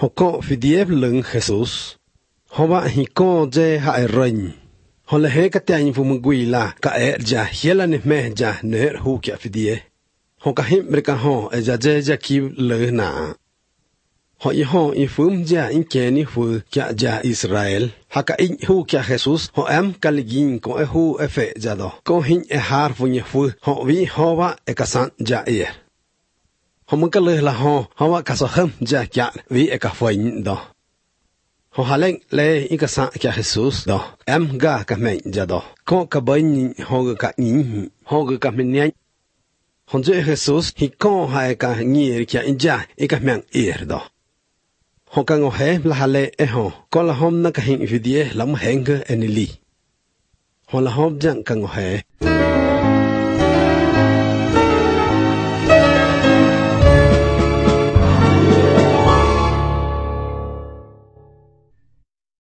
họ có phi điệp lưng Jesus họ vạ hi có dê hại rình họ là hết cái tiền phụ mừng quỳ là cả ế giả hiến là mẹ giả nể hú kia phi điệp họ cả hiểm cái họ ở giả dê giả kêu lỡ nã họ y phum giả in kê ni phu kia giả Israel họ cả in hú kia Jesus họ em cả ligin có e hú e phê giả đó có hình e har phu nhẹ phu họ vi họ vạ e cả san giả e họ muốn cái lời là họ vạ cả số hâm giả kia vi e cả phơi đó họ hà lên lê in cái san kia Jesus đó em ga cả mẹ giả đó có cả bên họ cả nhìn họ cả mình nhảy họ dễ Jesus hi có hai cả nhiều kia in giả in cả mẹ ear đó họ càng ngồi hè là hà lệ họ có là hôm nay cái hình video lắm hẹn cái anh li họ là hôm chẳng càng ngồi hè